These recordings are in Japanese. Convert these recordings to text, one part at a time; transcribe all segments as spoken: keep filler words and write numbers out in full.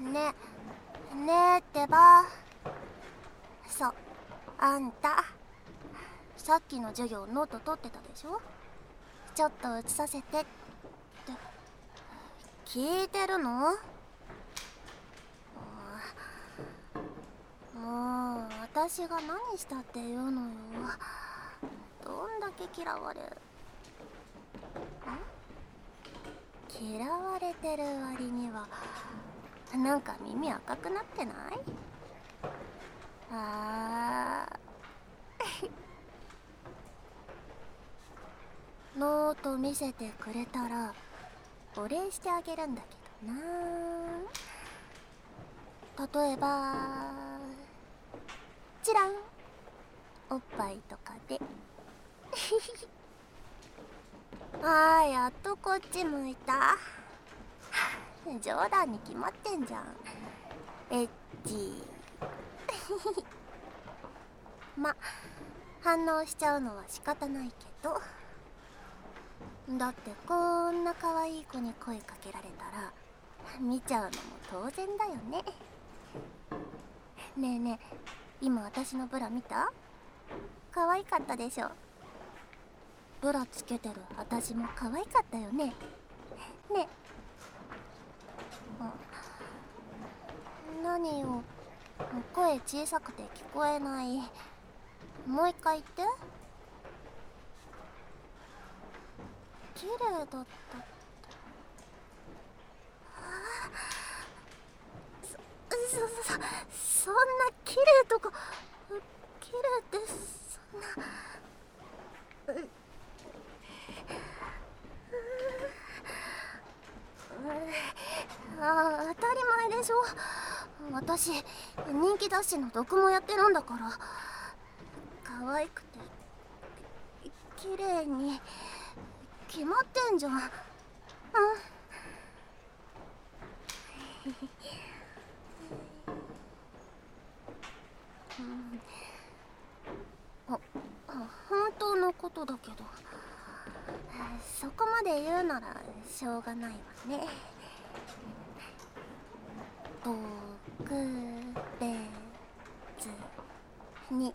ねねえってば。そう、あんたさっきの授業ノート取ってたでしょ。ちょっと写させてって聞いてるの？もう私が何したって言うのよ。どんだけ嫌われん嫌われてる割にはなんか耳赤くなってない？あーノート見せてくれたらお礼してあげるんだけどな。例えばチランおっぱいとかであーやっとこっち向いた。冗談に決まってんじゃん。エッチま、反応しちゃうのは仕方ないけど、だってこんな可愛い子に声かけられたら見ちゃうのも当然だよね。ねえねえ、今私のブラ見た？可愛かったでしょ。ブラつけてる私も可愛かったよね。ねあ、何よ、声小さくて聞こえない。もう一回言って。綺麗だったって。そそそそんな綺麗とか、綺麗ってそんな。ああ、当たり前でしょ。私人気雑誌の読もやってるんだから。可愛くて綺麗に決まってんじゃん。うん。あ、本当のことだけど、そこまで言うならしょうがないわね。特別に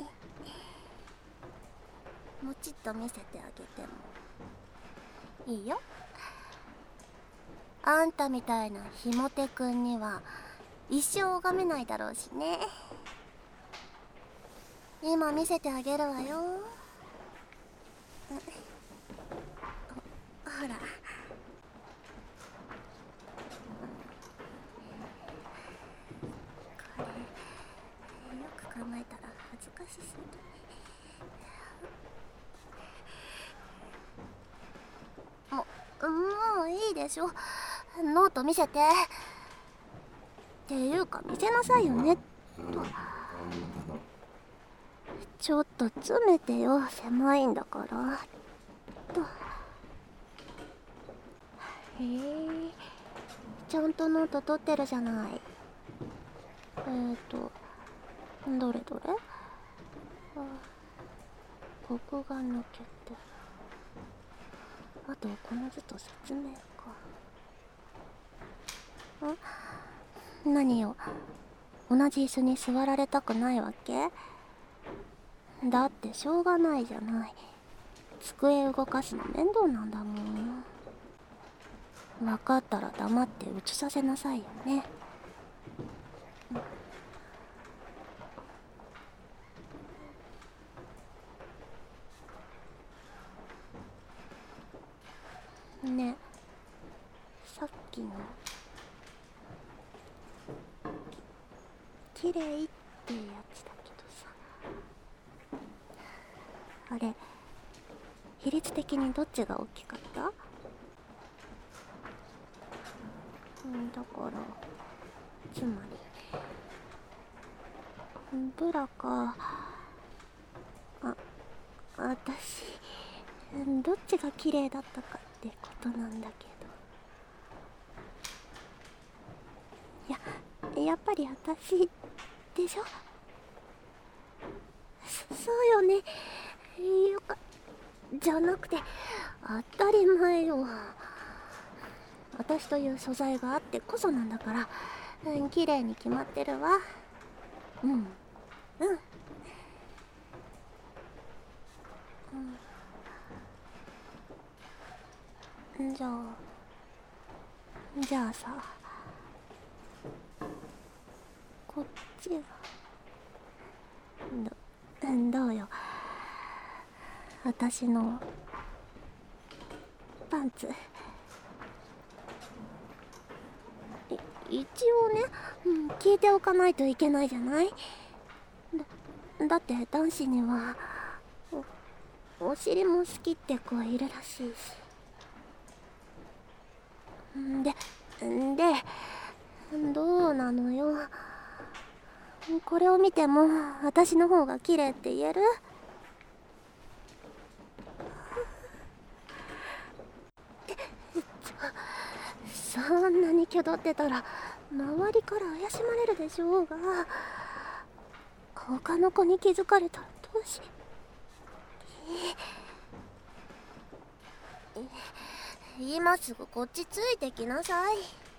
もちっと見せてあげてもいいよ。あんたみたいなひもてくんには一生拝めないだろうしね。今見せてあげるわよ。ほら、これよく考えたら恥ずかしすぎ。ももういいでしょ。ノート見せて。っていうか見せなさいよね。とちょっと詰めてよ、狭いんだから。とへえ、ちゃんとノート取ってるじゃない。えーとどれどれ。あ、ここが抜けて、あとこの図と説明か。ん何よ、同じ椅子に座られたくないわけ？だってしょうがないじゃない。机動かすの面倒なんだもん。分かったら黙って写させなさいよね。ね、さっきのきれいってやつだけどさ、あれ比率的にどっちが大きかった？んだからつまりブラか。あ、私どっちが綺麗だったかってことなんだけど。いや、やっぱり私でしょ。そそうよね。よかじゃなくて当たり前よ。私という素材があってこそなんだから、 うん、綺麗に決まってるわ。うんうんうん。じゃあじゃあさ、こっちはどどうよ、私のパンツ。い一応ね、うん、聞いておかないといけないじゃない。だだって男子にはお、お尻も好きって子いるらしいし。んでんでどうなのよ、これを見ても私の方が綺麗って言える？そんなに気取ってたら周りから怪しまれるでしょうが、他の子に気づかれたらどうし。今すぐこっちついてきなさい。